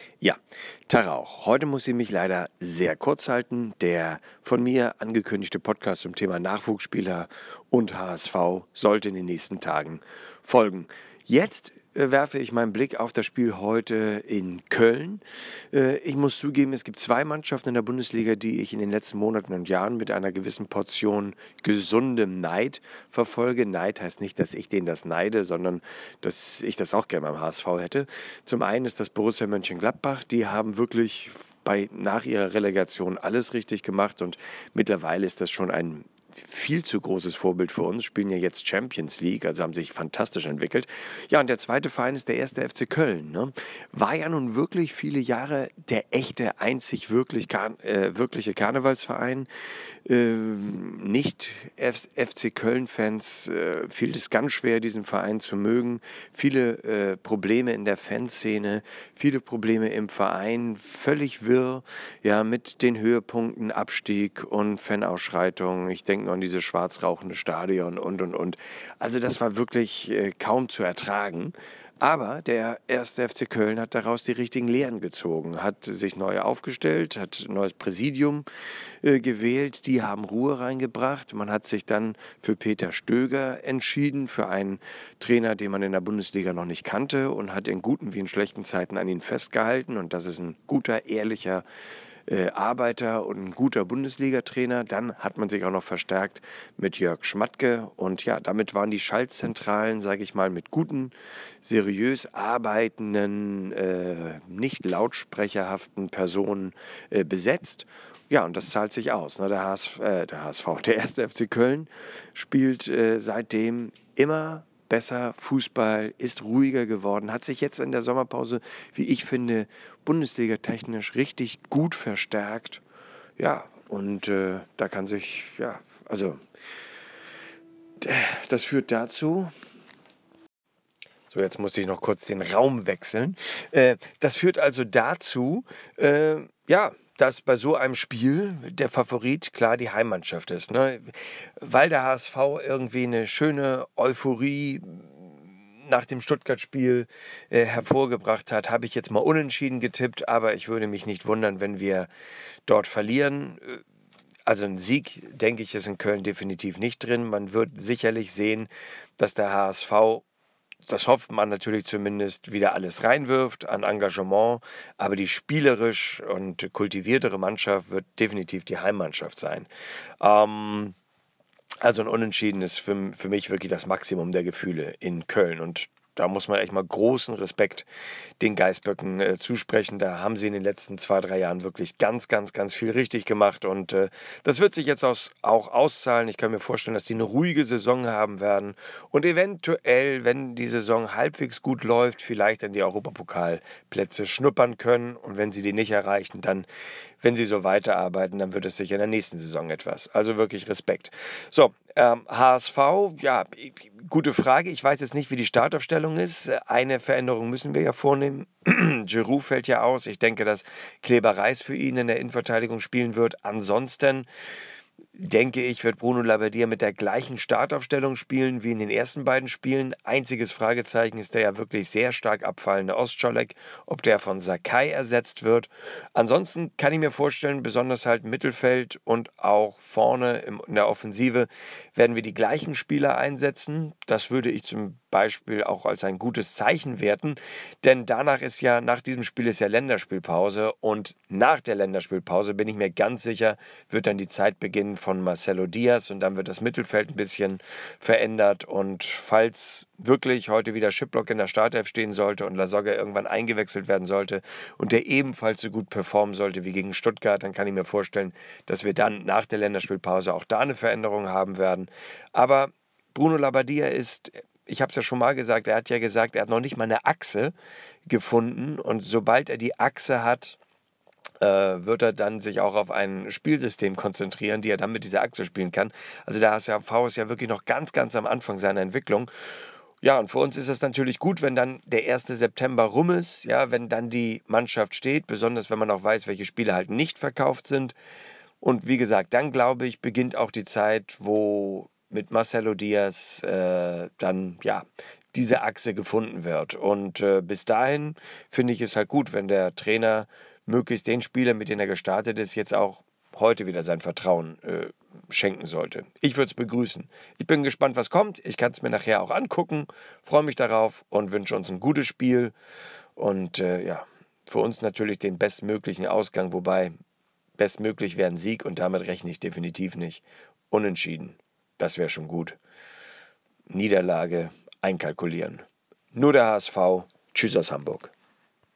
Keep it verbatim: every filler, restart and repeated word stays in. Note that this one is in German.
Ja, Tag auch. Heute muss ich mich leider sehr kurz halten. Der von mir angekündigte Podcast zum Thema Nachwuchsspieler und H S V sollte in den nächsten Tagen folgen. Jetzt äh, werfe ich meinen Blick auf das Spiel heute in Köln. Äh, ich muss zugeben, es gibt zwei Mannschaften in der Bundesliga, die ich in den letzten Monaten und Jahren mit einer gewissen Portion gesundem Neid verfolge. Neid heißt nicht, dass ich denen das neide, sondern dass ich das auch gerne beim H S V hätte. Zum einen ist das Borussia Mönchengladbach. Die haben wirklich bei, nach ihrer Relegation alles richtig gemacht und mittlerweile ist das schon ein viel zu großes Vorbild für uns, spielen ja jetzt Champions League, also haben sich fantastisch entwickelt. Ja, und der zweite Verein ist der erste F C Köln. Ne? War ja nun wirklich viele Jahre der echte, einzig wirklich, äh, wirkliche Karnevalsverein. Ähm, nicht F C Köln-Fans äh, fiel es ganz schwer, diesen Verein zu mögen. Viele äh, Probleme in der Fanszene, viele Probleme im Verein, völlig wirr, ja, mit den Höhepunkten Abstieg und Fanausschreitungen. Ich denke noch an dieses schwarz rauchende Stadion und, und, und. Also das war wirklich äh, kaum zu ertragen. Aber der erste F C Köln hat daraus die richtigen Lehren gezogen, hat sich neu aufgestellt, hat ein neues Präsidium äh, gewählt, die haben Ruhe reingebracht. Man hat sich dann für Peter Stöger entschieden, für einen Trainer, den man in der Bundesliga noch nicht kannte und hat in guten wie in schlechten Zeiten an ihn festgehalten. Und das ist ein guter, ehrlicher Äh, Arbeiter und ein guter Bundesliga-Trainer. Dann hat man sich auch noch verstärkt mit Jörg Schmatke und ja, damit waren die Schaltzentralen, sage ich mal, mit guten, seriös arbeitenden, äh, nicht lautsprecherhaften Personen äh, besetzt. Ja, und das zahlt sich aus. Ne? Der, H S V, äh, der H S V, der erste F C Köln spielt äh, seitdem immer besser Fußball, ist ruhiger geworden, hat sich jetzt in der Sommerpause, wie ich finde, Bundesliga-technisch richtig gut verstärkt. Ja, und äh, da kann sich, ja, also das führt dazu. So, jetzt musste ich noch kurz den Raum wechseln. Äh, das führt also dazu, äh, ja, dass bei so einem Spiel der Favorit klar die Heimmannschaft ist. Ne? Weil der H S V irgendwie eine schöne Euphorie nach dem Stuttgart-Spiel äh, hervorgebracht hat, habe ich jetzt mal unentschieden getippt, aber ich würde mich nicht wundern, wenn wir dort verlieren. Also ein Sieg, denke ich, ist in Köln definitiv nicht drin. Man wird sicherlich sehen, dass der H S V, das hofft man natürlich zumindest, wieder alles reinwirft an Engagement, aber die spielerisch und kultiviertere Mannschaft wird definitiv die Heimmannschaft sein. Ähm, also ein Unentschieden ist für, für mich wirklich das Maximum der Gefühle in Köln und da muss man echt mal großen Respekt den Geißböcken äh, zusprechen. Da haben sie in den letzten zwei, drei Jahren wirklich ganz, ganz, ganz viel richtig gemacht. Und äh, das wird sich jetzt aus, auch auszahlen. Ich kann mir vorstellen, dass die eine ruhige Saison haben werden. Und eventuell, wenn die Saison halbwegs gut läuft, vielleicht an die Europapokalplätze schnuppern können. Und wenn sie die nicht erreichen, dann, wenn sie so weiterarbeiten, dann wird es sich in der nächsten Saison etwas. Also wirklich Respekt. So, ähm, H S V, ja, gute Frage. Ich weiß jetzt nicht, wie die Startaufstellung ist. Eine Veränderung müssen wir ja vornehmen. Giroud fällt ja aus. Ich denke, dass Kleber Reis für ihn in der Innenverteidigung spielen wird. Ansonsten denke ich, wird Bruno Labbadia mit der gleichen Startaufstellung spielen wie in den ersten beiden Spielen. Einziges Fragezeichen ist der ja wirklich sehr stark abfallende Ostscholek, ob der von Sakai ersetzt wird. Ansonsten kann ich mir vorstellen, besonders halt im Mittelfeld und auch vorne in der Offensive werden wir die gleichen Spieler einsetzen. Das würde ich zum Beispiel auch als ein gutes Zeichen werten, denn danach ist ja, nach diesem Spiel ist ja Länderspielpause und nach der Länderspielpause bin ich mir ganz sicher, wird dann die Zeit beginnen von Marcelo Diaz und dann wird das Mittelfeld ein bisschen verändert und falls wirklich heute wieder Schiplock in der Startelf stehen sollte und Lasogga irgendwann eingewechselt werden sollte und der ebenfalls so gut performen sollte wie gegen Stuttgart, dann kann ich mir vorstellen, dass wir dann nach der Länderspielpause auch da eine Veränderung haben werden. Aber Bruno Labbadia ist, ich habe es ja schon mal gesagt, er hat ja gesagt, er hat noch nicht mal eine Achse gefunden und sobald er die Achse hat, äh, wird er dann sich auch auf ein Spielsystem konzentrieren, die er dann mit dieser Achse spielen kann. Also der H S V ist ja wirklich noch ganz, ganz am Anfang seiner Entwicklung. Ja, und für uns ist es natürlich gut, wenn dann der erste September rum ist, ja, wenn dann die Mannschaft steht, besonders wenn man auch weiß, welche Spiele halt nicht verkauft sind. Und wie gesagt, dann glaube ich, beginnt auch die Zeit, wo mit Marcelo Diaz äh, dann, ja, diese Achse gefunden wird. Und äh, bis dahin finde ich es halt gut, wenn der Trainer möglichst den Spieler, mit denen er gestartet ist, jetzt auch heute wieder sein Vertrauen äh, schenken sollte. Ich würde es begrüßen. Ich bin gespannt, was kommt. Ich kann es mir nachher auch angucken, freue mich darauf und wünsche uns ein gutes Spiel. Und äh, ja, für uns natürlich den bestmöglichen Ausgang, wobei bestmöglich wäre ein Sieg und damit rechne ich definitiv nicht. Unentschieden, das wäre schon gut. Niederlage einkalkulieren. Nur der H S V. Tschüss aus Hamburg.